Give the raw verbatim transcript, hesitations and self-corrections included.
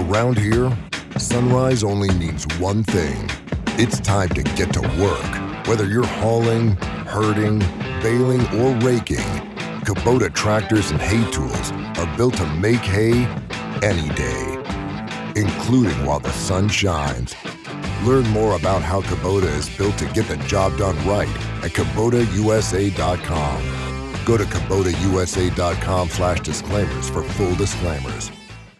Around here, sunrise only means one thing. It's time to get to work. Whether you're hauling, herding, baling, or raking, Kubota tractors and hay tools are built to make hay any day, including while the sun shines. Learn more about how Kubota is built to get the job done right at Kubota U S A dot com. Go to Kubota U S A dot com slash disclaimers for full disclaimers.